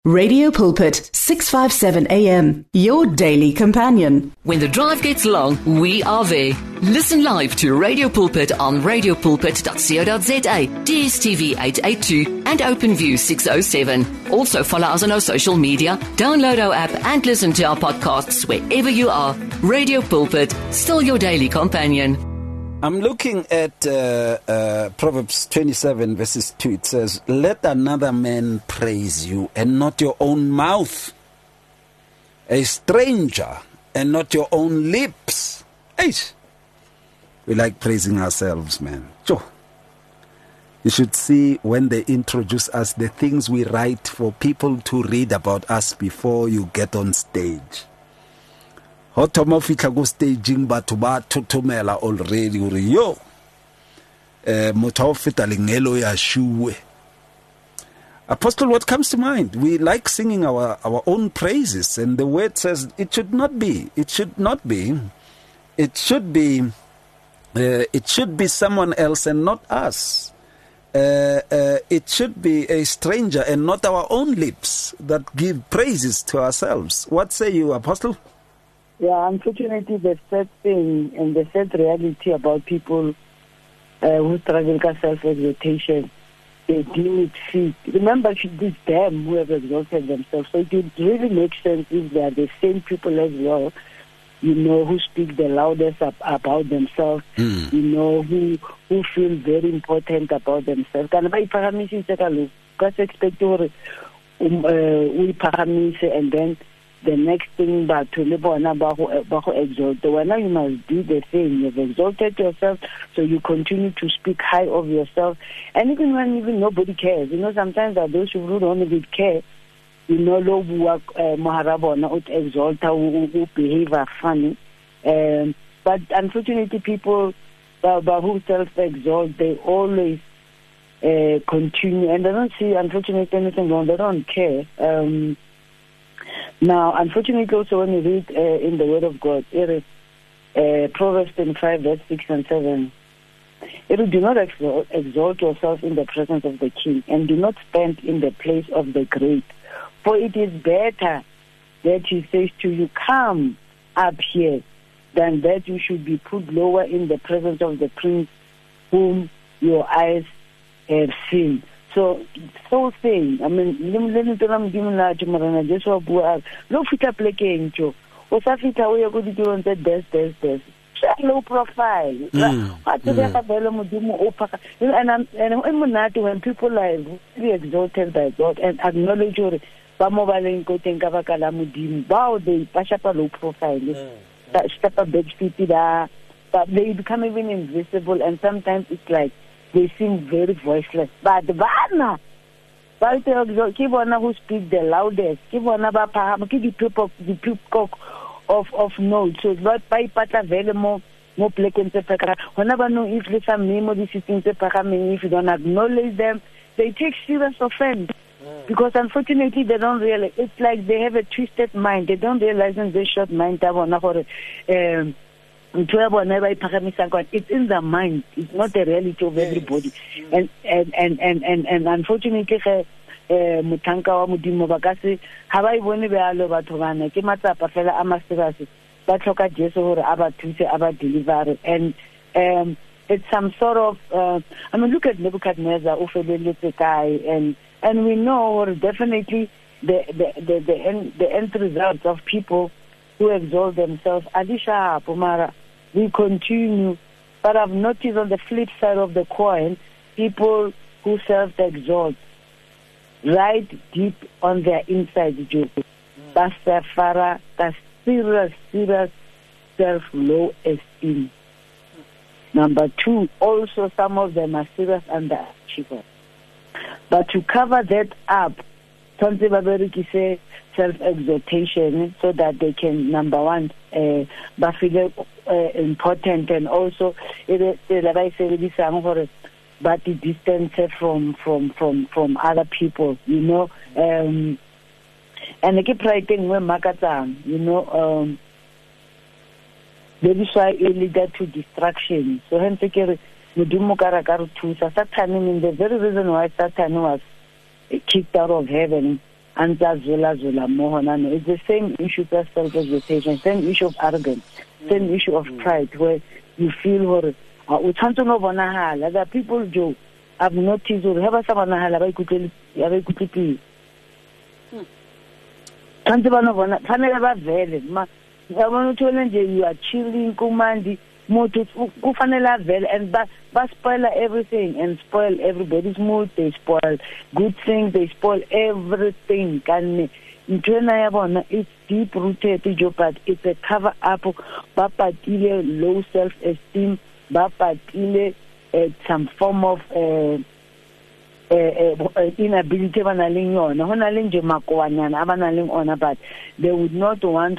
Radio Pulpit, 657 AM, your daily companion. When the drive gets long, we are there. Listen live to Radio Pulpit on radiopulpit.co.za, DSTV 882 and OpenView 607. Also follow us on our social media, download our app and listen to our podcasts wherever you are. Radio Pulpit, still your daily companion. I'm looking at Proverbs 27 verses 2. It says, "Let another man praise you and not your own mouth, a stranger and not your own lips." Eish. We like praising ourselves, man. Sure. You should see when they introduce us, the things we write for people to read about us before you get on stage. Hotoma fitla go staging batho ba thothomela already uri yo motho o feta lengelo ya shuwe. Apostle, what comes to mind? We like singing our own praises, and the word says it should not be. It should not be. It should be someone else and not us. It should be a stranger and not our own lips that give praises to ourselves. What say you, Apostle? Yeah, unfortunately, the sad thing and the sad reality about people who struggle with self-exaltation, they deem it fit. Remember, it is them who have exalted themselves. So it would really make sense if they are the same people as well, you know, who speak the loudest about themselves, you know, who feel very important about themselves. And then the next thing, but to live on about exalt. When you must do the thing, you've exalted yourself, so you continue to speak high of yourself. And even when nobody cares, you know, sometimes there are those who don't even care. You know, low work, Maharabona, exalt, who behave are funny. But unfortunately, people who self-exalt, they always continue, and they don't see, unfortunately, anything wrong. They don't care. Now, unfortunately, also when you read in the Word of God, it is Proverbs 25, verse 6 and 7. It is, "Do not exalt yourself in the presence of the king, and do not stand in the place of the great. For it is better that he says to you, 'Come up here,' than that you should be put lower in the presence of the prince whom your eyes have seen." So saying, I mean, let me tell you, just what we no fita plekeng jo. O sa fita o ya go ditirong tse des. Low profile. What do they have and when people are really exalted by God and acknowledge your bamobaleng ko teng ka baka la modimo, bao they pashapa low profile. Step up big city da, but they become even invisible, and sometimes it's like they seem very voiceless. But Bana, who speak the loudest, the peacock of notes. So Lord by pata very more blatant pekara. Whenever know if there's some memory systems if you don't acknowledge them, they take serious offense. Because unfortunately they don't realize, it's like they have a twisted mind. They don't realize in this short mind it's in the mind. It's not the reality of everybody. And unfortunately, Mutanka wa modimo ba ka se ha ba ibone be a lo batho bana ke matsapa fela a maserase ba tlhoka Jesu hore a ba thuse a ba deliver. And it's some sort of I mean, look at Nebuchadnezzar o feleletse kae, and we know definitely the end results of people who exalt themselves. Alisha Pomara, we continue, but I've noticed on the flip side of the coin, people who self-exalt, right deep on their inside, that's their fara, that's serious self-low esteem. Number two, also some of them are serious underachievers. But to cover that up, something say self-exaltation, so that they can, number one, feel important, and also like I said, but the distance from other people, you know. And I keep writing when Makatang, you know, that is why it leads to distraction. So hence Mudumu Karakaru too. So Satan, the very reason why Satan was kicked out of heaven, Zula Mohana. It's the same issue of self-exaltation, same issue of arrogance, same issue of pride, where you feel what other people do. I've noticed or have someone you are chilling, commanding, and but spoil everything and spoil everybody's mood. They spoil good things. They spoil everything. It's deep rooted, but it's a cover up. Bapatile low self-esteem. Bapatile some form of inability but they would not want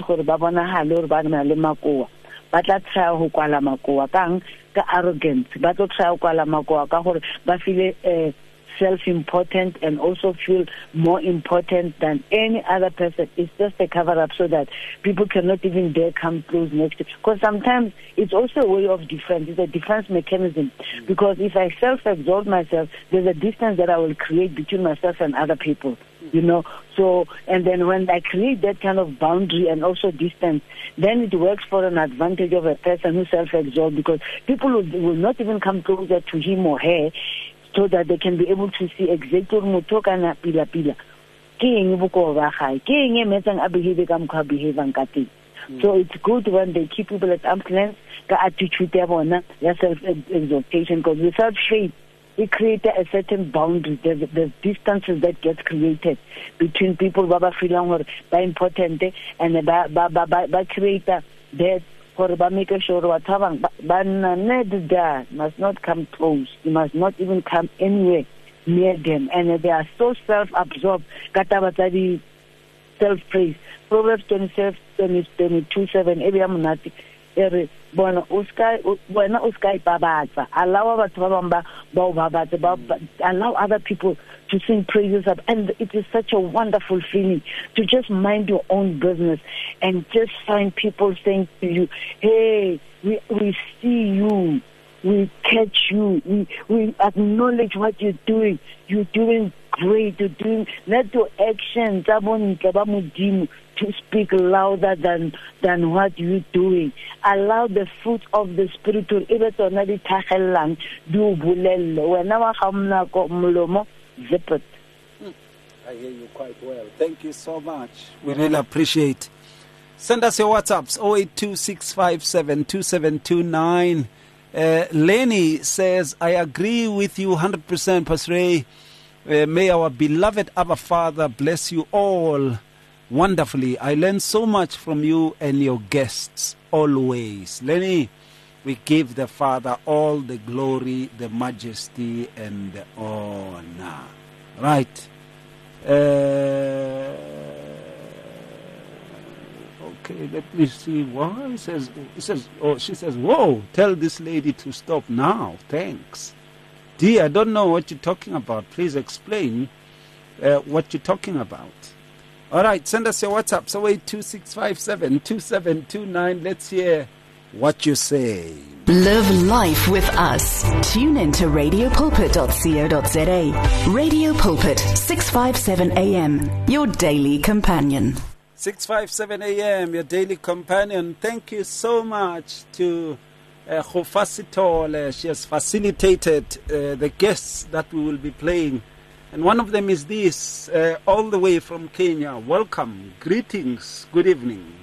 but let's try to kwala makoa ka arrogance but to try to kwala makoa ka gore ba feel self-important and also feel more important than any other person. It's just a cover-up so that people cannot even dare come close next to. Because sometimes it's also a way of defense. It's a defense mechanism. Because if I self-exalt myself, there's a distance that I will create between myself and other people. So, and then when I create that kind of boundary and also distance, then it works for an advantage of a person who self-exalts, because people will not even come closer to him or her, so that they can be able to see exactly mutoka na pila king buko ba khai king e metsang a behave ka mkha behave ka teng. So it's good when they keep people at arm's length ka attitude ya bona ya self exaltation, because without faith it creates a certain boundary. There's distances that get created between people baba feeling hore ba important and ba create that for ba make sure what must not come close. You must not even come anywhere near them, and they are so self-absorbed. Katabatadi self-praise. Proverbs 22:7. Allow other people to sing praises up, and it is such a wonderful feeling to just mind your own business and just find people saying to you, hey, we see you, we catch you, we acknowledge what you're doing great, let your actions to speak louder than what you're doing. Allow the fruit of the Spirit to zip it. I hear you quite well. Thank you so much. We really appreciate. Send us your WhatsApps 0826572729. Lenny says, I agree with you 100%, Pastor Ray. May our beloved Abba Father bless you all wonderfully. I learn so much from you and your guests always. Lenny, we give the Father all the glory, the majesty, and the honor. Right. Okay, let me see. Why? She says, whoa, tell this lady to stop now. Thanks. Dear, I don't know what you're talking about. Please explain what you're talking about. All right, send us your WhatsApp. So 826572729. Let's hear what you say. Live life with us. Tune in to radiopulpit.co.za. Radio Pulpit, 657 AM, your daily companion. 657 AM, your daily companion. Thank you so much to Khofasitole. She has facilitated the guests that we will be playing. And one of them is this, all the way from Kenya. Welcome. Greetings. Good evening.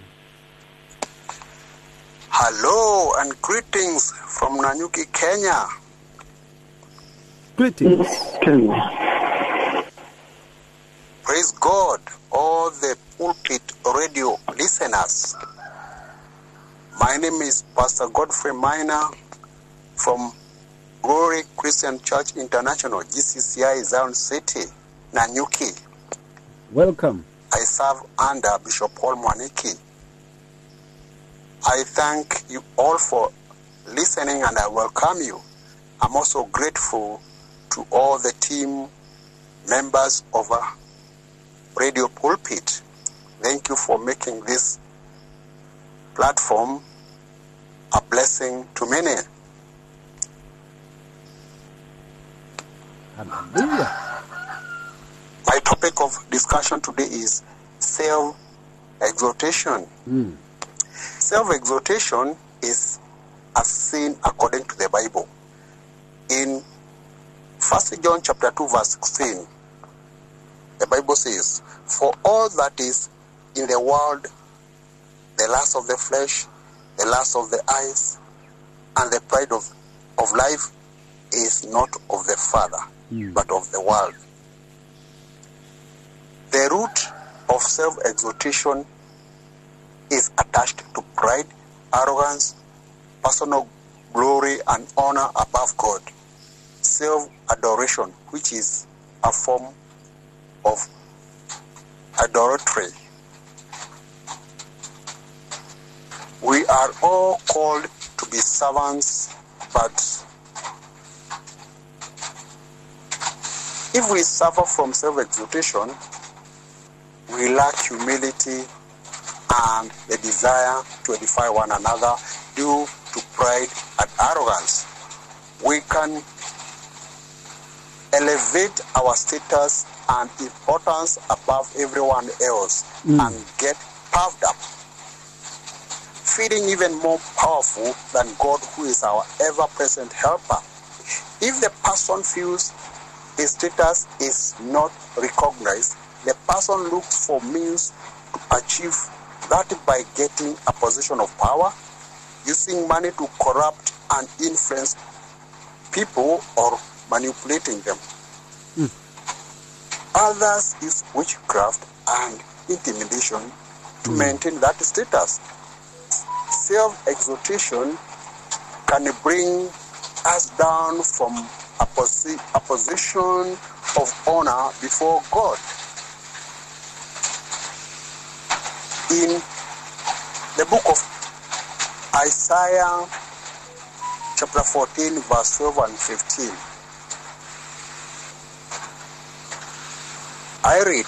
Hello and greetings from Nanyuki, Kenya. Greetings. Kenya. Praise God, all the pulpit radio listeners. My name is Pastor Godfrey Minor from Glory Christian Church International, GCCI, Zion City, Nanyuki. Welcome. I serve under Bishop Paul Mwaniki. I thank you all for listening and I welcome you. I'm also grateful to all the team members of Radio Pulpit. Thank you for making this platform a blessing to many. Hallelujah. My topic of discussion today is self-exaltation. Self-exaltation is a sin according to the Bible. In 1 John chapter 2 verse 16, the Bible says, "For all that is in the world, the lust of the flesh, the lust of the eyes, and the pride of life is not of the Father, but of the world." The root of self-exaltation is attached to pride, arrogance, personal glory, and honor above God. Self-adoration, which is a form of idolatry. We are all called to be servants, but if we suffer from self-exaltation, we lack humility and the desire to edify one another due to pride and arrogance. We can elevate our status and importance above everyone else and get puffed up, feeling even more powerful than God, who is our ever-present helper. If the person feels his status is not recognized, the person looks for means to achieve that by getting a position of power, using money to corrupt and influence people, or manipulating them. Others use witchcraft and intimidation to maintain that status. Self-exaltation can bring us down from a position of honor before God. In the book of Isaiah chapter 14 verse 12 and 15, I read,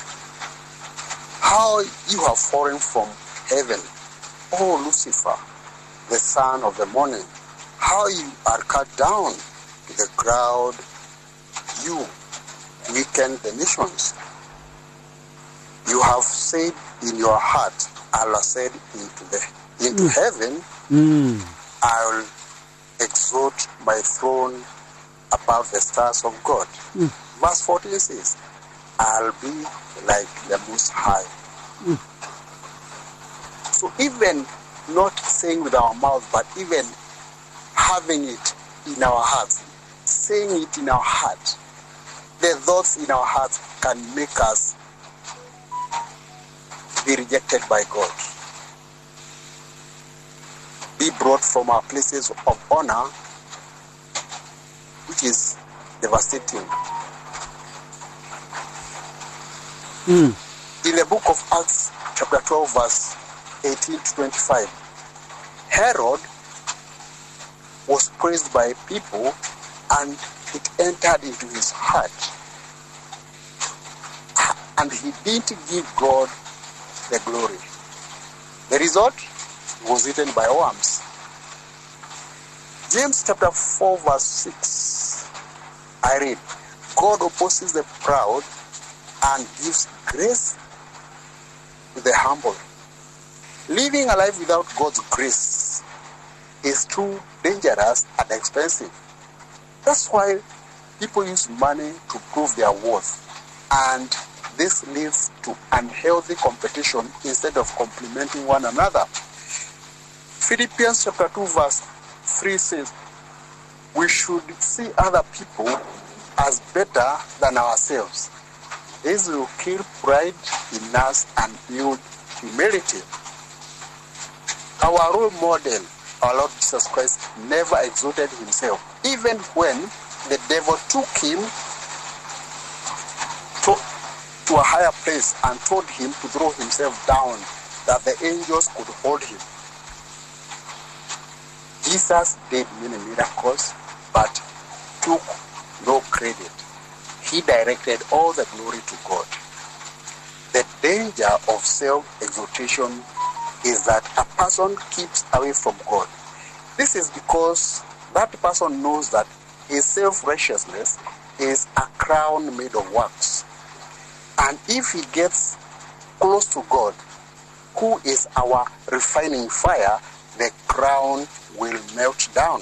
"How you have fallen from heaven, O Lucifer, the son of the morning. How you are cut down to the ground, you weaken the nations. You have said in your heart, Allah said into heaven, I will exalt my throne above the stars of God." Verse 14 says, "I'll be like the Most High." So even not saying with our mouth, but even having it in our hearts, saying it in our heart, the thoughts in our hearts can make us be rejected by God, be brought from our places of honor, which is devastating. In the book of Acts chapter 12 verse 18 to 25, Herod was praised by people and it entered into his heart, and he didn't give God the glory. The result was eaten by worms. James chapter 4 verse 6, I read, "God opposes the proud and gives grace to the humble." Living a life without God's grace is too dangerous and expensive. That's why people use money to prove their worth, and this leads to unhealthy competition instead of complementing one another. Philippians chapter 2 verse 3 says, "We should see other people as better than ourselves. This will kill pride in us and build humility." Our role model, our Lord Jesus Christ, never exalted himself, even when the devil took him to a higher place and told him to throw himself down, that the angels could hold him. Jesus did many miracles, but took no credit. He directed all the glory to God. The danger of self-exaltation is that a person keeps away from God. This is because that person knows that his self-righteousness is a crown made of wax. And if he gets close to God, who is our refining fire, the crown will melt down.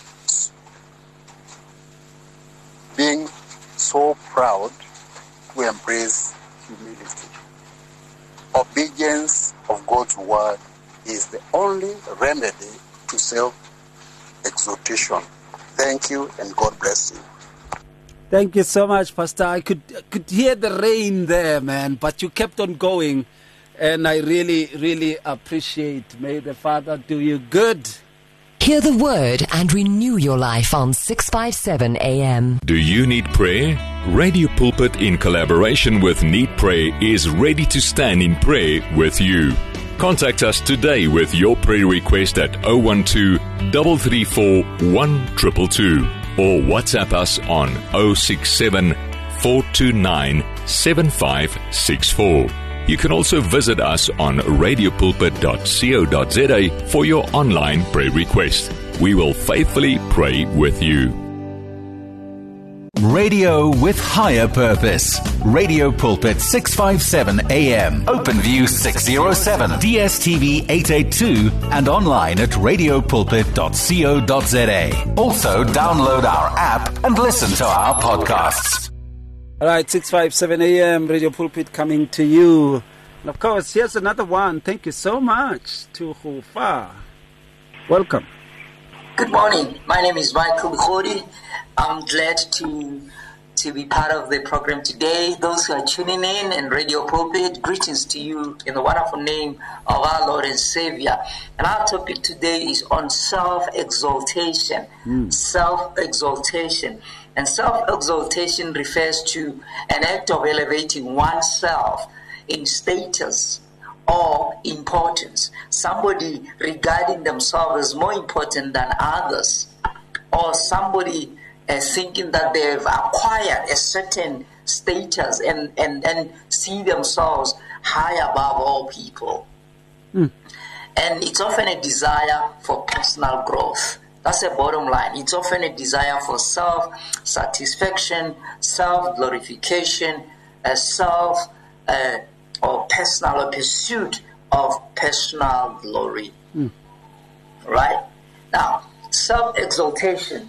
Being so proud, we embrace humility. Obedience of God's word is the only remedy to self-exaltation. Thank you, and God bless you. Thank you so much, Pastor. I could hear the rain there, man, but you kept on going, and I really, really appreciate. May the Father do you good. Hear the word and renew your life on 657 AM. Do you need prayer? Radio Pulpit, in collaboration with Need Prayer, is ready to stand in prayer with you. Contact us today with your prayer request at 012 334 1222 or WhatsApp us on 067 429 7564. You can also visit us on radiopulpit.co.za for your online prayer request. We will faithfully pray with you. Radio with higher purpose. Radio Pulpit 657 AM. OpenView 607. DSTV 882 and online at radiopulpit.co.za. Also download our app and listen to our podcasts. All right, 657 AM, Radio Pulpit coming to you. And of course, here's another one. Thank you so much to Hufa. Welcome. Good morning. My name is Michael Bukhori. I'm glad to be part of the program today. Those who are tuning in and Radio Pulpit, greetings to you in the wonderful name of our Lord and Savior. And our topic today is on self-exaltation. Self-exaltation. And self-exaltation refers to an act of elevating oneself in status or importance. Somebody regarding themselves as more important than others, or somebody thinking that they've acquired a certain status and see themselves high above all people. And it's often a desire for personal growth. That's the bottom line. It's often a desire for self-satisfaction, self-glorification, or personal pursuit of personal glory. Right? Now, self-exaltation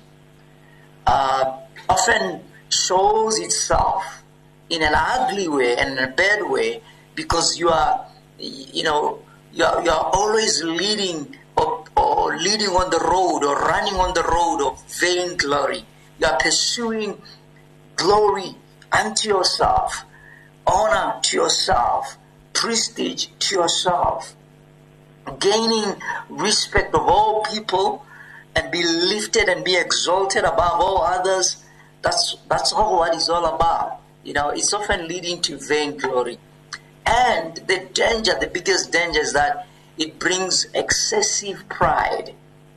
often shows itself in an ugly way and in a bad way, because you are always leading or leading on the road or running on the road of vain glory. You are pursuing glory unto yourself, honor to yourself, prestige to yourself, gaining respect of all people and be lifted and be exalted above all others. That's all what it's all about. It's often leading to vain glory. And the biggest danger is that it brings excessive pride.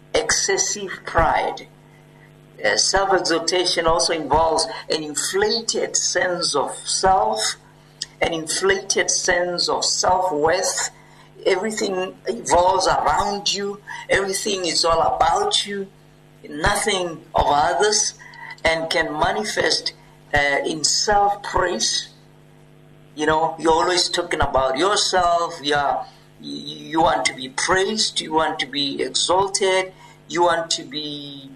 Self-exaltation also involves an inflated sense of self, an inflated sense of self-worth. Everything evolves around you. Everything is all about you, nothing of others, and can manifest in self-praise. You're always talking about yourself. You want to be praised. You want to be exalted. You want to be,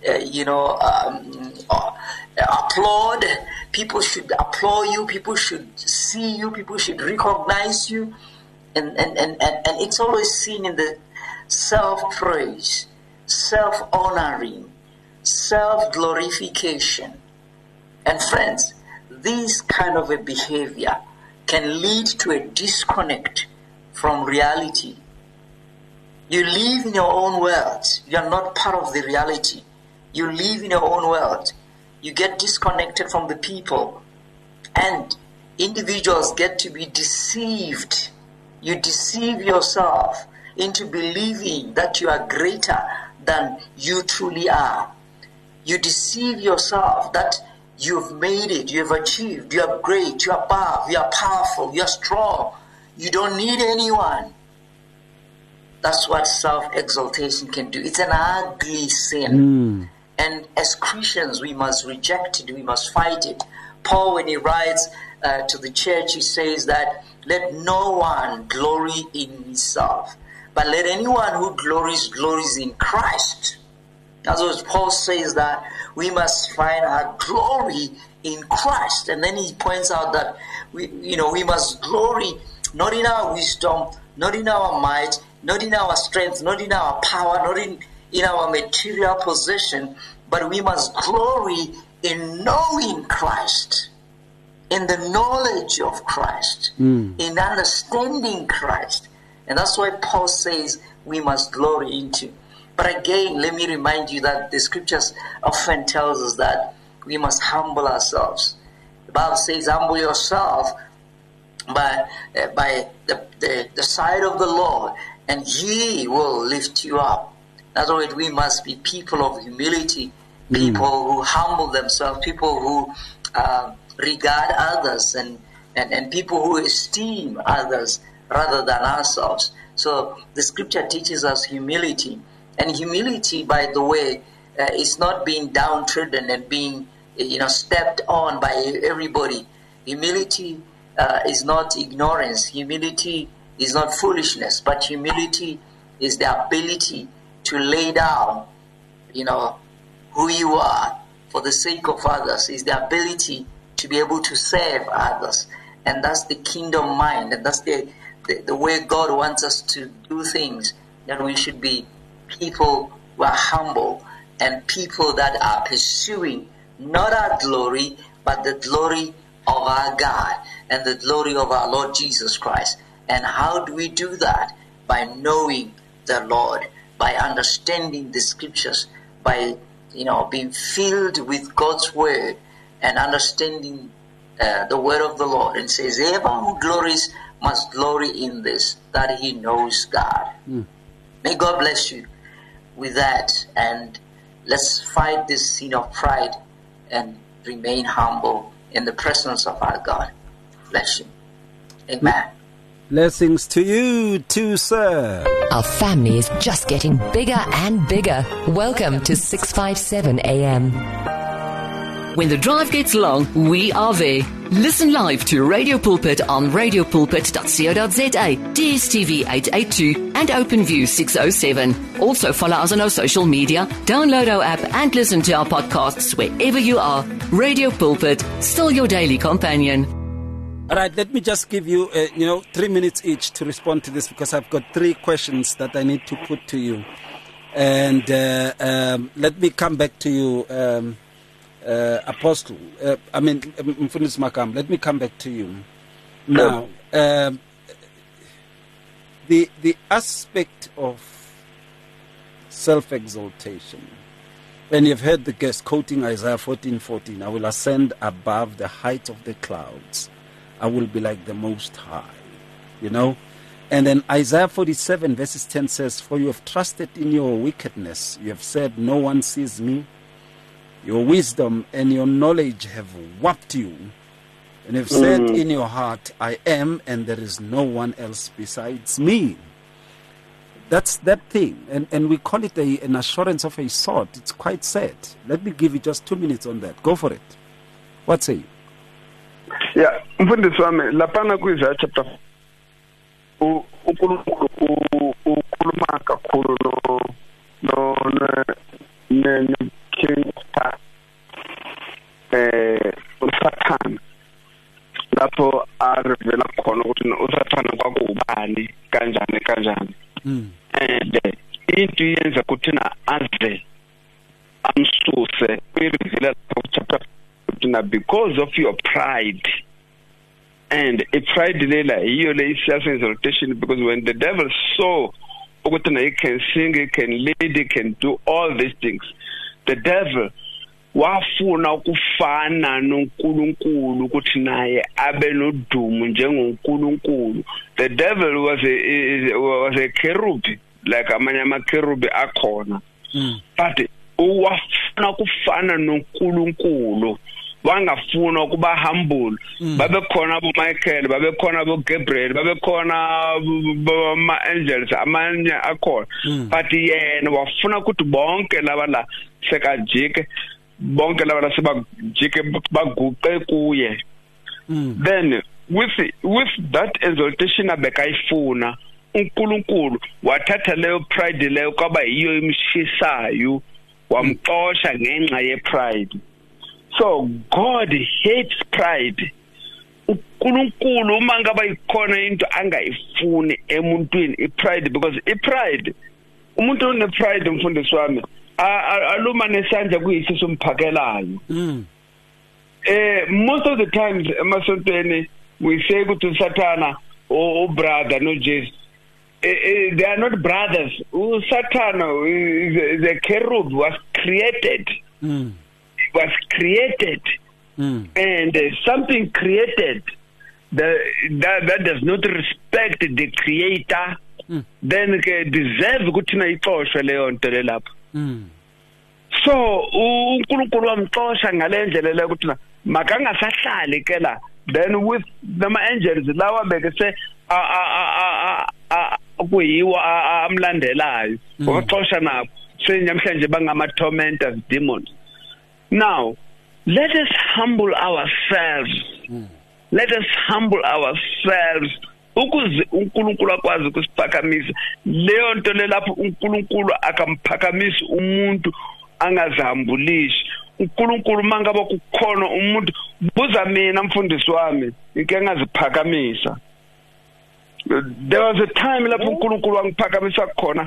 applaud. People should applaud you. People should see you. People should recognize you. And it's always seen in the self-praise, self-honoring, self-glorification. And friends, this kind of a behavior can lead to a disconnect from reality. You live in your own world. You are not part of the reality. You live in your own world. You get disconnected from the people. And individuals get to be deceived. You deceive yourself into believing that you are greater than you truly are. You deceive yourself that you've made it, you've achieved, you are great, you are above, you are powerful, you are strong. You don't need anyone. That's what self-exaltation can do. It's an ugly sin. And as Christians, we must reject it, we must fight it. Paul, when he writes to the church, he says that let no one glory in himself, but let anyone who glories in Christ. As well as Paul says that we must find our glory in Christ. And then he points out that we must glory not in our wisdom, not in our might, not in our strength, not in our power, not in our material possession, but we must glory in knowing Christ, in the knowledge of Christ, in understanding Christ. And that's why Paul says we must glory into. But again, let me remind you that the scriptures often tells us that we must humble ourselves. The Bible says, humble yourself by the side of the Lord, and he will lift you up. In other words, we must be people of humility, people who humble themselves, people who regard others, and people who esteem others rather than ourselves. So the scripture teaches us humility. And humility, by the way, is not being downtrodden and being stepped on by everybody. Humility is not ignorance. Humility is not foolishness. But humility is the ability to lay down, who you are for the sake of others. Is the ability to be able to serve others. And that's the kingdom mind. And that's the way God wants us to do things. That we should be people who are humble and people that are pursuing not our glory, but the glory of our God and the glory of our Lord Jesus Christ. And how do we do that? By knowing the Lord, by understanding the scriptures, by being filled with God's word and understanding the word of the Lord. And says, everyone who glories must glory in this, that he knows God. May God bless you with that, and let's fight this sin of pride and remain humble in the presence of our God. Bless you. Amen. Blessings to you too, sir. Our family is just getting bigger and bigger. Welcome to 657 AM. When the drive gets long, we are there. Listen live to Radio Pulpit on radiopulpit.co.za, DSTV 882 and OpenView 607. Also follow us on our social media, download our app and listen to our podcasts wherever you are. Radio Pulpit, still your daily companion. All right, let me just give you, 3 minutes each to respond to this, because I've got 3 questions that I need to put to you. And let me come back to you, Apostle, Mfundisi Makam, let me come back to you. Now, the aspect of self-exaltation, and you've heard the guest quoting Isaiah 14:14, I will ascend above the height of the clouds. I will be like the Most High, And then Isaiah 47 verses 10 says, for you have trusted in your wickedness. You have said, no one sees me. Your wisdom and your knowledge have warped you. And you've said in your heart, I am, and there is no one else besides me. That's that thing. And we call it an assurance of a sort. It's quite sad. Let me give you just 2 minutes on that. Go for it. What say you? Yeah, Mfundisi wami lapana kuIsaiah chapter ukhuluma kakhulu no King uSathane lapho arevela khona ukuthi uSathane kwakuubani kanjani and into yenza ukuthi na aze amsuse uyirevela chapter because of your pride. And a pride is self-exaltation, because when the devil saw he can sing, he can lead, he can do all these things, the devil wafuna ukufana noNkulunkulu ukuthi naye abe nodumo njengoNkulunkulu. The devil was a cherub, like amanye amakerubi akhona, but wafuna ukufana noNkulunkulu. Wangafuna ukuba humble. Babekhona abo Michael, babekhona abo Gabriel, babekhona ama angels amanye akhona, but yena wafuna ukuthi bonke laba la sekajike, bonke laba la sebajike baguqe kuye. then with that exaltation abekayifuna uNkulunkulu wathatha leyo pride leyo kwaba yiyo imshisayo wamxosha ngenxa ye-pride. So God hates pride. uNkulunkulu uma ngaba ikhona into angayifuni emuntwini i-pride, because i-pride umuntu one-pride mfundisi wami aluma nesandla kuyisi somphakelayo. Most of the times emasontweni we say ukuthi Satana or brother no Jesus, they are not brothers. Satana the cherub was created. Was created, and something created that does not respect the creator, then deserve ukuthi na ixoshwe leyo nto lelapha. So uNkulunkulu wamxosha ngalendlela le ukuthi makangasahlali ke la, then with the angels lawa beke se kuyiwo amlandelayo waxosha nabo senyamhlanje bangama tormentors, demons. Now, let us humble ourselves. Let us humble ourselves. Ukuze uNkulunkulu akwazi ukusiphakamisa. Leyo nto lelapho uNkulunkulu akamphakamisa umuntu angazihambulishi. uNkulunkulu mangaba kukhona umuntu buza mina mfundisi wami inke engaziphakamisa. There was a time lapho uNkulunkulu wangiphakamisa khona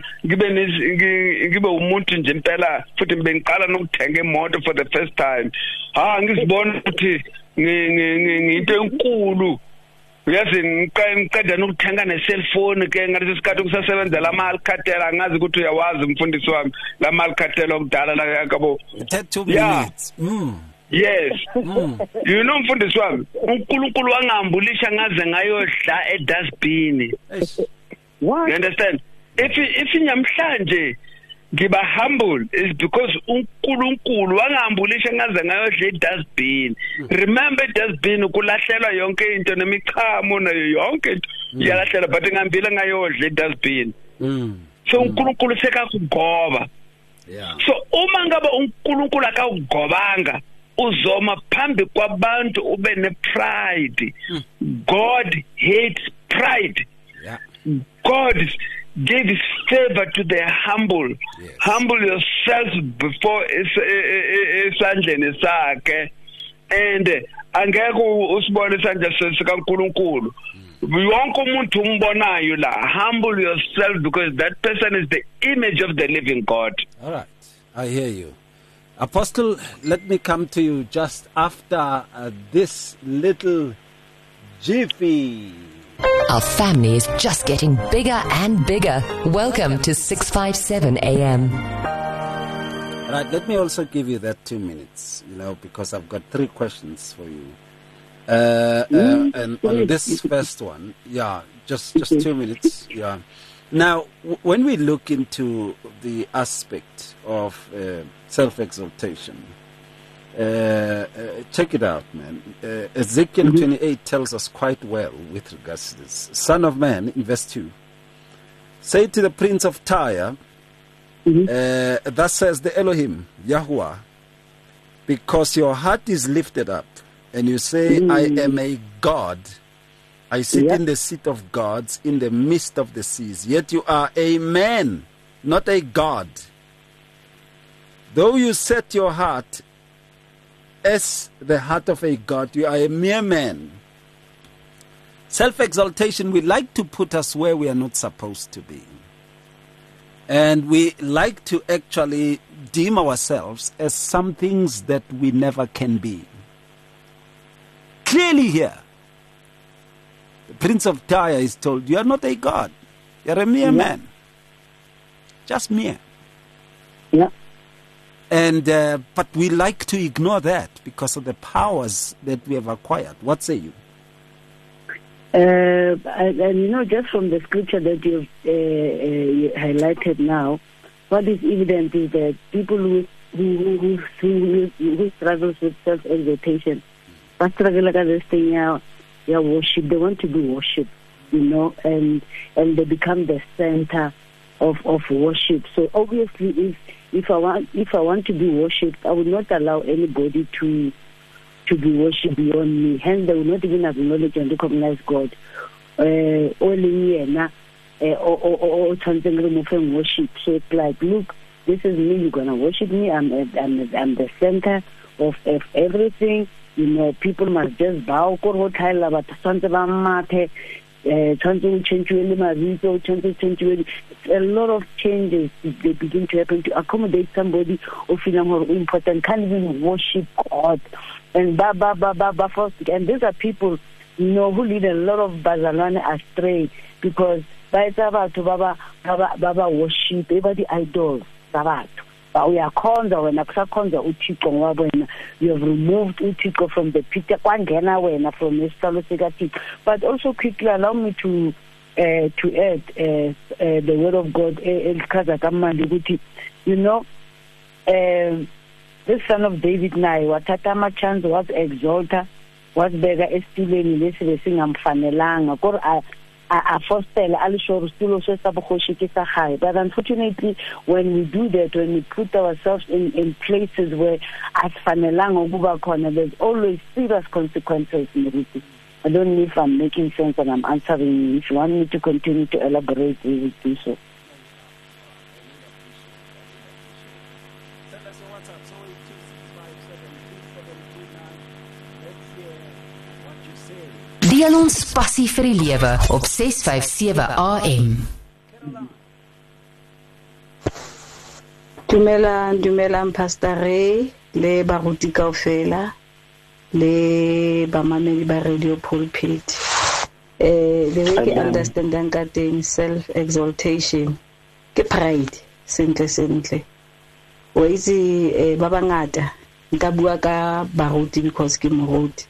ngibe umuntu nje impela futhi bengiqala nokuthenga imoto for the first time. Ngizibona ukuthi nginte enkulu. Uyazi ngiqeda nokuthenga ne-cellphone ke ngathi isikhathi kusasebenza la Alcatel, angazi ukuthi uyawazi mfundisi wami la Alcatel okudala la yakabo. 2 minutes. Yes. You know mfundisi wami uNkulunkulu wangambulisha ngaze ngayodla edustbin. You understand? If nyamhlanje ngiba humble is because uNkulunkulu wangambulisha ngaze ngayodla edustbin. Remember edustbin kulahlelwa yonke into nemichamo nayo yonke into yalahlelwa, but ngambile ngayodla edustbin. So uNkulunkulu sekakugoba. Yeah. So uma ngaba uNkulunkulu akawugobanga uzoma phambi kwabantu ube ne-pride. God hates pride. Yeah. God gave his favor to the humble. Yes. Humble yourselves before esandleni sakhe, and angeke usibone isandla sikaNkulunkulu. Wonke umuntu umbonayo la, humble yourself because that person is the image of the living God. All right, I hear you. Apostle, let me come to you just after this little jiffy. Our family is just getting bigger and bigger. Welcome to 657 AM. Right, let me also give you that 2 minutes, because I've got 3 questions for you. And on this first one, just 2 minutes, Now, when we look into the aspect of self-exaltation, check it out, man. Ezekiel 28 tells us quite well with regards to this. Son of man, in verse 2, say to the prince of Tyre, thus says the Elohim, Yahuwah, because your heart is lifted up, and you say, I am a God, I sit in the seat of gods in the midst of the seas. Yet you are a man, not a God. Though you set your heart as the heart of a God, you are a mere man. Self-exaltation, we like to put us where we are not supposed to be. And we like to actually deem ourselves as some things that we never can be. Clearly here, the Prince of Tyre is told, you are not a God. You are a mere man. Just mere. Yeah. And but we like to ignore that because of the powers that we have acquired. What say you? And just from the scripture that you've highlighted now, what is evident is that people who struggles with self-exaltation, worship, they want to be worshipped, and they become the center of worship. So obviously, if I want to be worshipped, I would not allow anybody to to be worshipped beyond me. Hence, they will not even acknowledge and recognize God. Only or something removing worship. So it's like, look, this is me. You're gonna worship me. I'm the center of everything. You know, people must just bow. A lot of changes they begin to happen to accommodate somebody who feels more important, can't even worship God. And and these are people, you know, who lead a lot of Bazalwane astray because baba worship everybody idols. But we are conza when akusakhonza uThixo ngoba wena you have removed uThixo from the picture kwangena wena from isitalo sikaThixo. But also quickly allow me to add the word of God elichaza kamandi ukuthi, you know, this son of David naye wathatha amachance was exalta wasibeka esitulweni lesi besingamfanelanga kodwa but unfortunately, when we do that, when we put ourselves in places where there's always serious consequences. I don't know if I'm making sense and I'm answering. If you want me to continue to elaborate, we will do so. Deel ons passie vir die lewe op 657 AM. Dumela Pastor Ray, le baruti kaofela, le bamameli ba Radio Pulpit. The way ke understandang ka teng self-exaltation, ke pride, sentle. O itse ba bangata, nka bua ka baruti because ke moruti.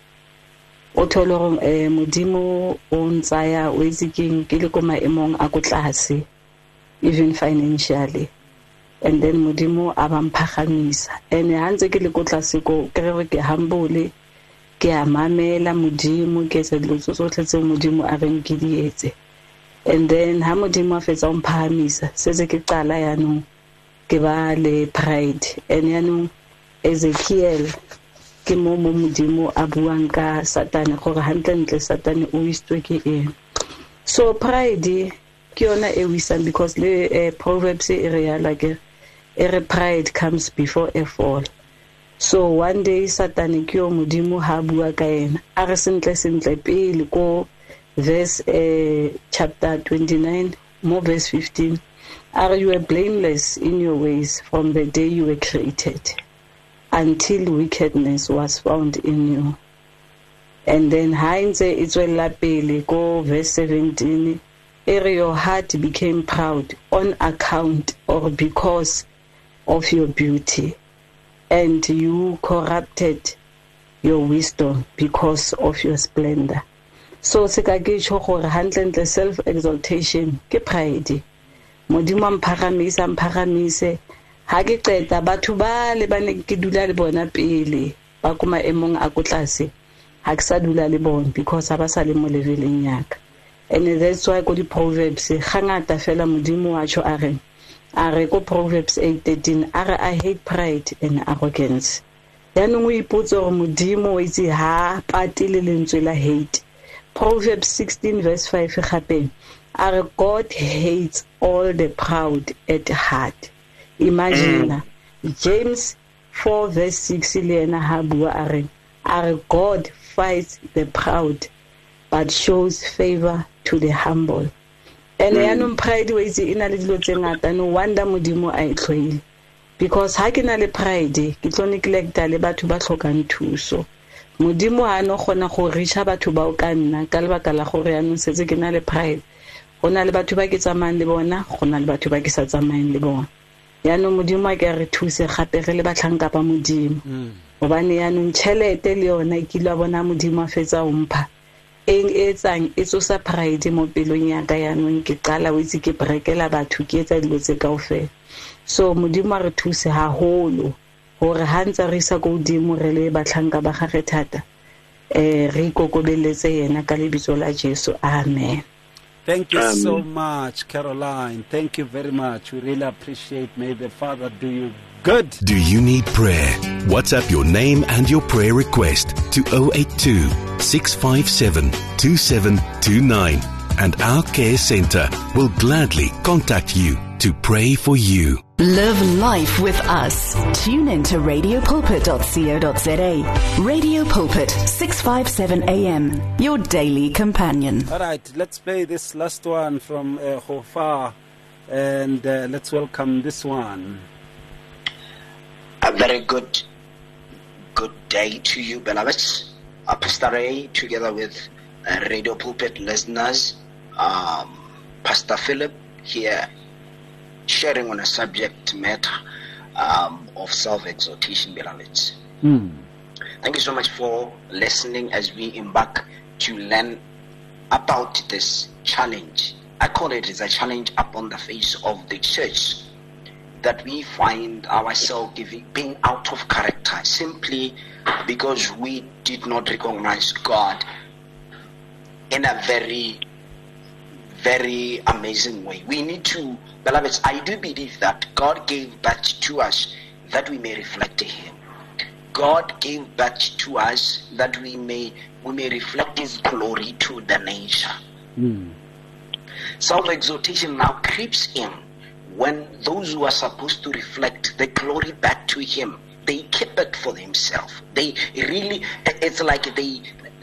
O tholong modimo o ntsaya o itsekeng ke le ko maemong a go tlase even financially, and then modimo a ba mphagamisa and hantse ke le ko tlase ko ke ke humble ke a mamela modimo ke se dilo tsotlhe tse modimo a reng ke dietse, and then ha modimo a fetsa o mphagamisa setse ke qala yanong ke ba le pride and yanong Ezekiel ke mo modimo a buang ka Satane gore hantle Satane o istwe ke eng. So pride ke yona e wisang because le Proverbs e re like every pride comes before a fall. So one day Satane ke yo modimo ha bua ka ena a re sentle pele ko verse chapter 29 mo verse 15 are you were blameless in your ways from the day you were created until wickedness was found in you. And then Heinze Itzwela Pele go verse 17 your heart became proud on account or because of your beauty, and you corrupted your wisdom because of your splendor. So sekagisho gore hantle self-exaltation ke pride. Modimo mphagamisa ha ke qeta batho ba le bane ke dula le bona pele ba kuma emong a go tlase ha ke sa dula le bona because ha ba sa le mo leveleng yaka. And that's why go di Proverbs gangata fela modimo wa tsho are go Proverbs 8:13 are I hate pride and arrogance. Yanong o ipotsa gore modimo o itse ha patile lentswe la hate. Proverbs 16 verse 5 gape are God hates all the proud at heart. Imagine James 4 verse 6 Lena habua are God fights the proud but shows favor to the humble. And yanong pride we itse ina le dilo tse ngata no wonder modimo a itlhoile because ha ke na le pride ke tlo neglecta le batho ba tlhokang thuso. Modimo ha no gona go richa batho ba o ka nna ka lebaka la gore yanong setse ke na le pride. Gona le batho ba ke tsamayang le bona, gona le batho ba ke sa tsamayang le bona. Yanong modimo a ke re thuse gape re le batlhanka ba modimo. Gobane yanong tšhelete le yona ke la bona modimo a fetsa o mpha eng etsang etsosa pride mo pelong ya ka yanong ke qala o itse ke brekela batho ke etsa dilo tse kaofela. So modimo a re thuse haholo gore ha ntse re isa go modimo re le batlhanka ba gagwe thata re ikokobeletse yena ka lebitso la Jesu. Amen. Thank you so much, Caroline. Thank you very much. We really appreciate. May the Father do you Good. Do you need prayer? WhatsApp your name and your prayer request to 082 657 2729 and our care center will gladly contact you to pray for you. Live life with us. Tune in to radiopulpit.co.za. Radio Pulpit, 657 AM, your daily companion. All right, let's play this last one from Hofa, and let's welcome this one. A very good day to you, beloveds. Pastor Ray, together with Radio Pulpit listeners, Pastor Philip here, sharing on a subject matter of self-exaltation, beloveds. Thank you so much for listening as we embark to learn about this challenge. I call it as a challenge upon the face of the church, that we find ourselves being out of character simply because we did not recognize God in a very, very amazing way. We need to, beloveds, I do believe that God gave birth to us that we may reflect Him. God gave birth to us that we may reflect His glory to the nature. Self-exaltation now creeps in when those who are supposed to reflect the glory back to Him, they keep it for themselves. They really, it's like they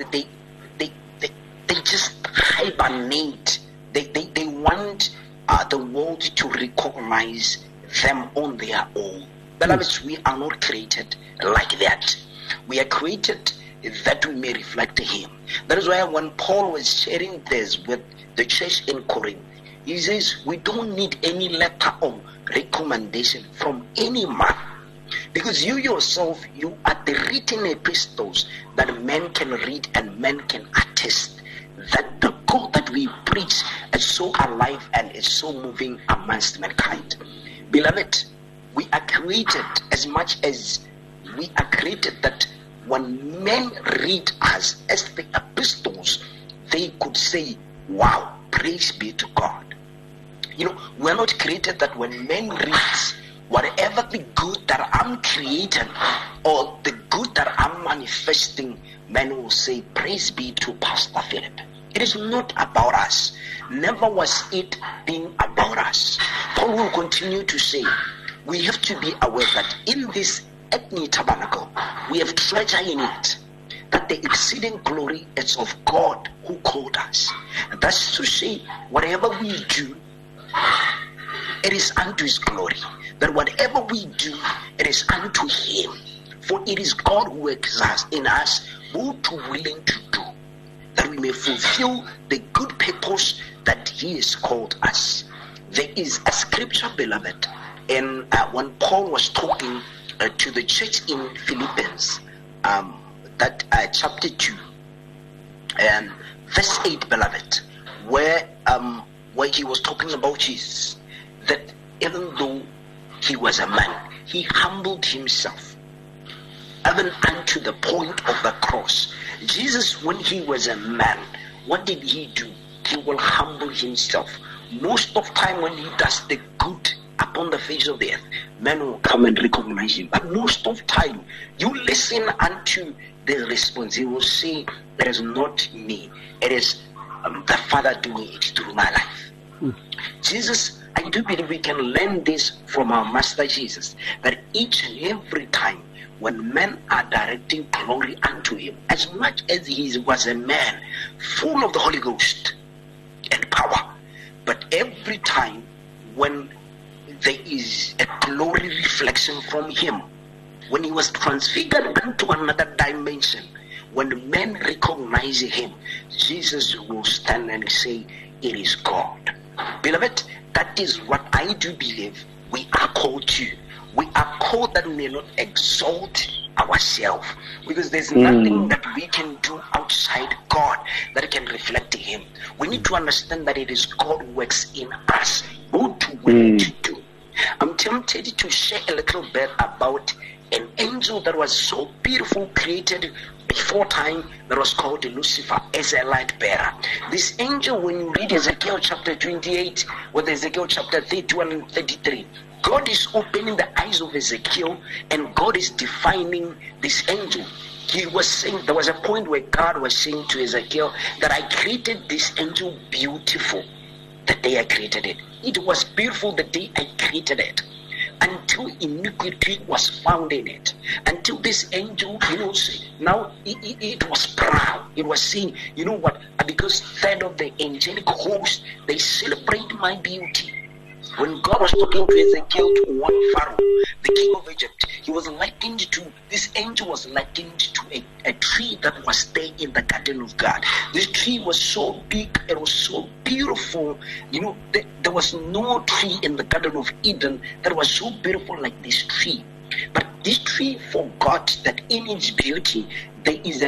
just hibernate. They want the world to recognize them on their own. Beloveds, we are not created like that. We are created that we may reflect Him. That is why when Paul was sharing this with the church in Corinth, he says we don't need any letter of recommendation from any man, because you yourself, you are the written epistles that men can read and men can attest that the God that we preach is so alive and is so moving amongst mankind. Beloved, we are created, as much as we are created, that when men read us as the epistles, they could say, wow, praise be to God. You know, we are not created that when men read whatever the good that I'm creating or the good that I'm manifesting, men will say, praise be to Pastor Philip. It is not about us. Never was it being about us. Paul will continue to say, we have to be aware that in this earthly tabernacle, we have treasure in it, that the exceeding glory is of God who called us. And that's to say, whatever we do, it is unto His glory. That whatever we do, it is unto Him. For it is God who works in us, both to willing to do, that we may fulfill the good purpose that He has called us. There is a scripture, beloved, and when Paul was talking to the church in Philippians, that chapter 2, verse 8, beloved, where he was talking about Jesus, that even though He was a man, He humbled Himself, even unto the point of the cross. Jesus, when He was a man, what did He do? He will humble Himself. Most of time when He does the good upon the face of the earth, men will come and recognize Him. But most of time, you listen unto the response. He will say, it is not me, it is the Father doing it through my life. Jesus, I do believe we can learn this from our Master Jesus, that each and every time when men are directing glory unto Him, as much as He was a man full of the Holy Ghost and power, but every time when there is a glory reflection from Him, when He was transfigured into another dimension, when men recognize Him, Jesus will stand and say, it is God. Beloved, that is what I do believe we are called to. We are called that we may not exalt ourselves, because there's nothing that we can do outside God that can reflect Him. We need to understand that it is God who works in us, both to will to do. I'm tempted to share a little bit about an angel that was so beautiful, created before time, that was called Lucifer, as a light bearer. This angel, when you read Ezekiel chapter 28 with Ezekiel chapter 31 and 33, God is opening the eyes of Ezekiel, and God is defining this angel. He was saying, there was a point where God was saying to Ezekiel that I created this angel beautiful the day I created it. It was beautiful the day I created it, until iniquity was found in it. Until this angel, now it was proud. It was saying, you know what, because third of the angelic host, they celebrate my beauty. When God was talking to Ezekiel to warn Pharaoh, the king of Egypt, this angel was likened to a tree that was there in the garden of God. This tree was so big, it was so beautiful. There was no tree in the Garden of Eden that was so beautiful like this tree. But this tree forgot that in its beauty, there is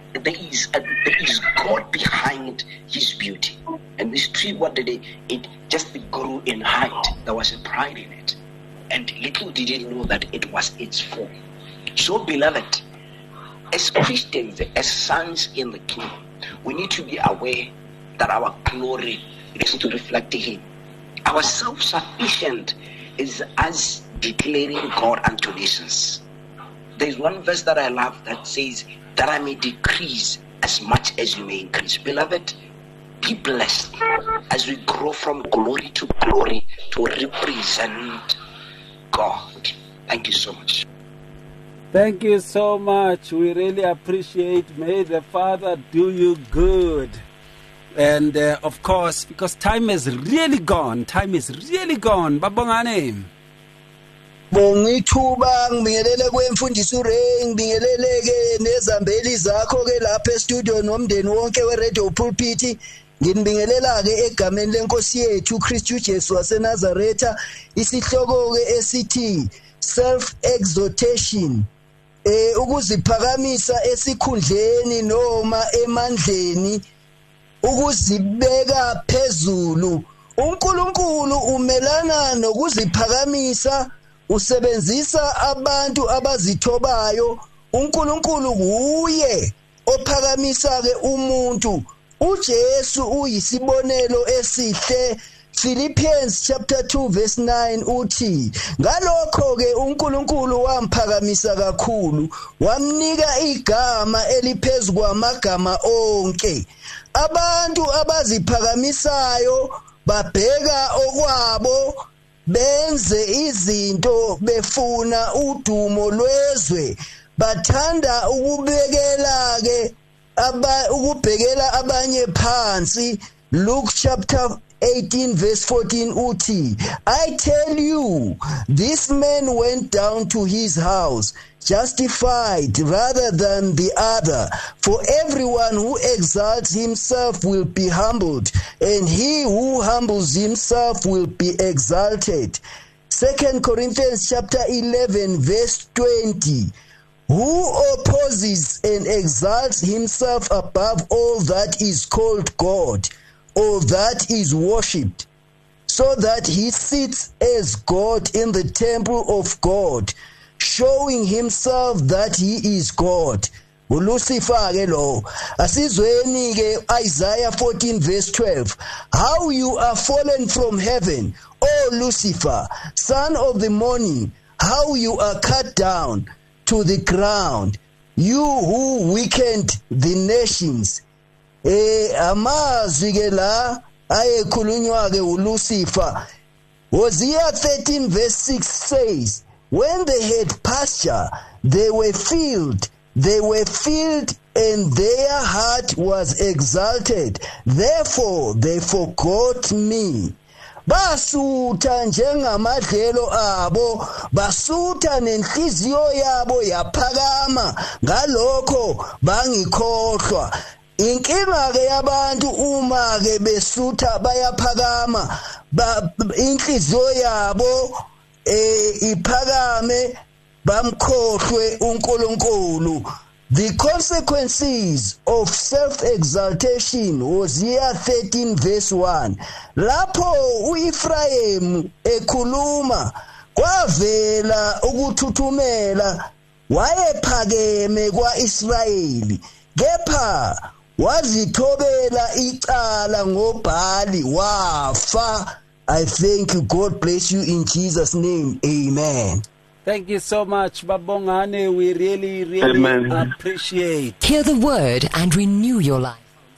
God behind his beauty. And this tree, what did it just grew in height. There was a pride in it. And little did it know that it was its form. So, beloved, as Christians, as sons in the kingdom, we need to be aware that our glory is to reflect him. Our self-sufficient is as declaring God unto nations. There's one verse that I love that says, that I may decrease as much as you may increase. Beloved, be blessed as we grow from glory to represent God. Thank you so much. Thank you so much. We really appreciate. May the Father do you good. And of course, because time is really gone. Babongane. Bongithuba ngibingelele kwemfundisi uRay, ngibingeleleke nezambeli zakho ke lapha e-studio nomndeni wonke we-Radio Pulpit. Nginibingelela ke egameni lenkosi yethu uKristu Jesu waseNazaretha, isihloko ke esithi self exaltation, ukuziphakamisa esikhundleni noma emandleni, ukuzibeka phezulu. uNkulunkulu umelana nokuziphakamisa, usebenzisa abantu abazithobayo. uNkulunkulu kuye ophakamisa ke umuntu. uJesu uyisibonelo esihle. Philippians chapter 2 verse 9 uthi, ngalokho ke uNkulunkulu wamphakamisa kakhulu, wamnika igama eliphezulu kwamagama onke. Abantu abaziphakamisayo babheka okwabo, benze izinto befuna udumo lwezwe, bathanda ukubhekela abanye phansi. Luke chapter 18 verse 14 uthi, I tell you, this man went down to his house justified rather than the other. For everyone who exalts himself will be humbled, and he who humbles himself will be exalted. 2 Corinthians chapter 11 verse 20. Who opposes and exalts himself above all that is called God, or that is worshipped, so that he sits as God in the temple of God, showing himself that he is God. uLucifer ke lo. Asizweni ke Isaiah 14 verse 12. How you are fallen from heaven, O Lucifer, son of the morning, how you are cut down to the ground, you who weakened the nations. Amazwi ke la ayekhulunywa ke uLucifer. Hosea 13 verse 6 says, when they had pasture, they were filled, and their heart was exalted. Therefore they forgot me. Basutha njengamadlelo abo, basutha nenhliziyo yabo yaphakama, ngalokho bangikhohlwa. Inkinga ke yabantu uma ke besutha bayaphakama, inhliziyo yabo iphakame, bamkhohlwe uNkulunkulu. The consequences of self-exaltation, Hosea 13 verse 1. Lapho uEfrayim ekhuluma, kwavela ukuthuthumela, wayephakeme kwaIsrayeli, kepha wazithobela icala ngoBhali, wafa. I thank you. God bless you in Jesus' name. Amen. Thank you so much, Babongane. We really appreciate. Hear the word and renew your life.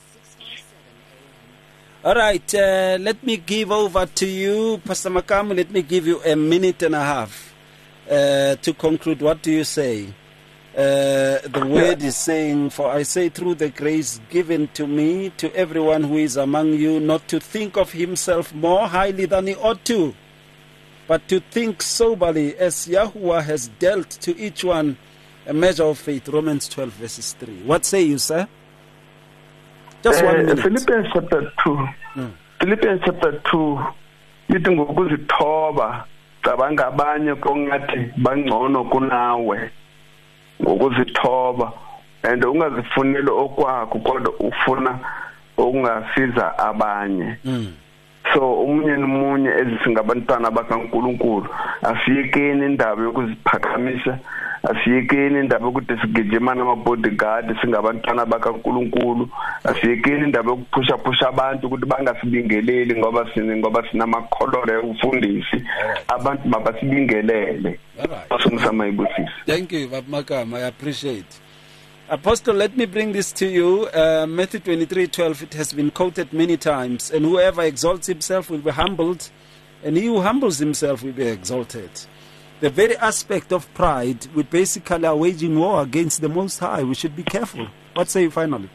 All right, let me give over to you, Pastor Makamu. Let me give you a minute and a half to conclude. What do you say? The word is saying, for I say through the grace given to me, to everyone who is among you, not to think of himself more highly than he ought to, but to think soberly as Yahuwah has dealt to each one a measure of faith. Romans 12 verses 3. What say you, sir? Just 1 minute. Philippians chapter 2. Philippians chapter 2. Lithi ngokuzithoba cabangabanye kongathi bangcono kunawe. Ngokuzithoba and ungazifunela okwakho kodwa ufuna okungasiza abanye. So umunye nomunye ezisingabantwana bakaNkulunkulu asiyekeni indaba yokuziphakamisa, asiyekeni indaba yokuthi sigijimana ama-bodyguard singabantwana bakaNkulunkulu, asiyekeni indaba yokuphusha abantu ukuthi bangasibingeleli ngoba sinamakholore okufundisi. Abantu mabasibingelele. Thank you, Makam. I appreciate. Apostle, let me bring this to you. Matthew 23:12, it has been quoted many times. And whoever exalts himself will be humbled, and he who humbles himself will be exalted. The very aspect of pride, we basically are waging war against the Most High. We should be careful. What say you finally?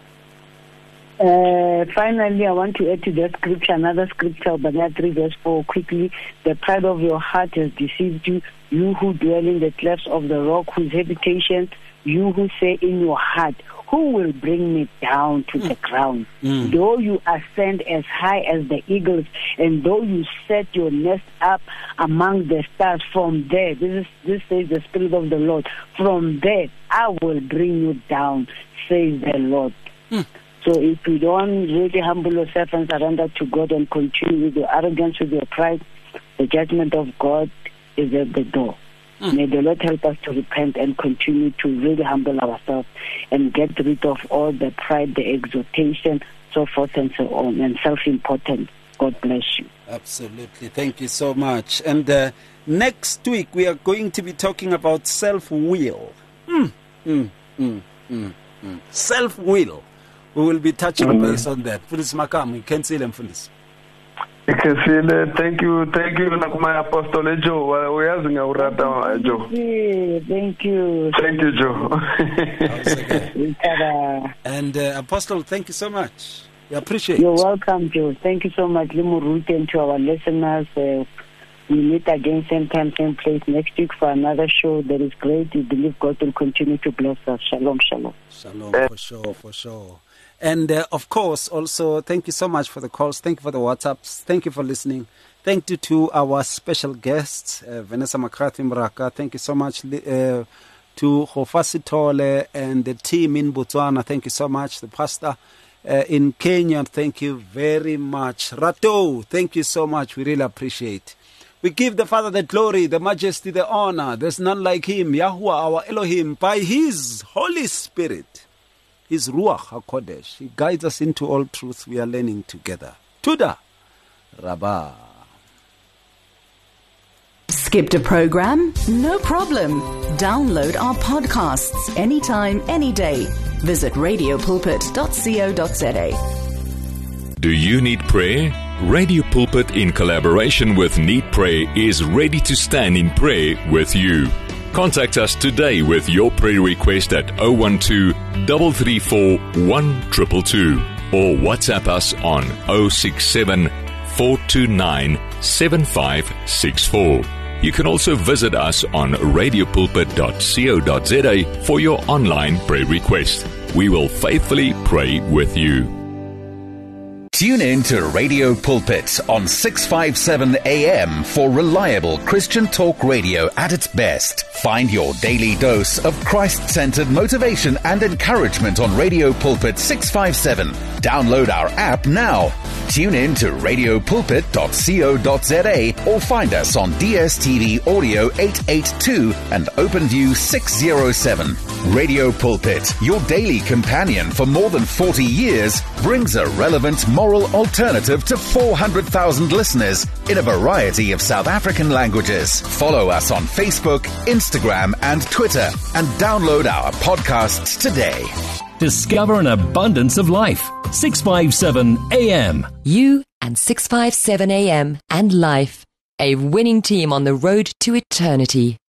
Finally, I want to add to that scripture, another scripture, Obadiah 3 verse 4, quickly. The pride of your heart has deceived you, you who dwell in the clefts of the rock, whose habitation, you who say in your heart, who will bring me down to the ground? Though you ascend as high as the eagles, and though you set your nest up among the stars, from there, this says the Spirit of the Lord, from there I will bring you down, says the Lord. So if you don't really humble yourself and surrender to God and continue with your arrogance, with your pride, the judgment of God is at the door. May the Lord help us to repent and continue to really humble ourselves and get rid of all the pride, the exhortation, so forth and so on, and self-importance. God bless you. Absolutely. Thank you so much. And next week we are going to be talking about self-will. Self-will. We will be touching base on that. Please, Makam, you can see them for this. Thank you, my Apostle Joe. We are Joe. Thank you. Thank you, Joe. And Apostle, thank you so much. We appreciate You're welcome, Joe. Thank you so much, Limurut, and to our listeners. We meet again, same time, same place next week for another show that is great. We believe God will continue to bless us. Shalom, shalom. Shalom, for sure. And of course, also, thank you so much for the calls. Thank you for the WhatsApps. Thank you for listening. Thank you to our special guests, Vanessa McCarthy Mraka. Thank you so much to Hofasi Tole and the team in Botswana. Thank you so much. The pastor in Kenya, thank you very much. Rato, thank you so much. We really appreciate. We give the Father the glory, the majesty, the honor. There's none like him, Yahuwah, our Elohim, by his Holy Spirit. His Ruach HaKodesh. He guides us into all truth. We are learning together. Tuda Rabbah. Skipped a program? No problem. Download our podcasts anytime, any day. Visit radiopulpit.co.za. Do you need prayer? Radio Pulpit, in collaboration with Need Pray, is ready to stand in prayer with you. Contact us today with your prayer request at 012 334 1222 or WhatsApp us on 067 429 7564. You can also visit us on radiopulpit.co.za for your online prayer request. We will faithfully pray with you. Tune in to Radio Pulpit on 657 AM for reliable Christian talk radio at its best. Find your daily dose of Christ-centered motivation and encouragement on Radio Pulpit 657. Download our app now. Tune in to radiopulpit.co.za or find us on DSTV Audio 882 and OpenView 607. Radio Pulpit, your daily companion for more than 40 years, brings a relevant moral moral alternative to 400,000 listeners in a variety of South African languages. Follow us on Facebook, Instagram and Twitter and download our podcasts today. Discover an abundance of life. 657 AM. You and 657 AM and life. A winning team on the road to eternity.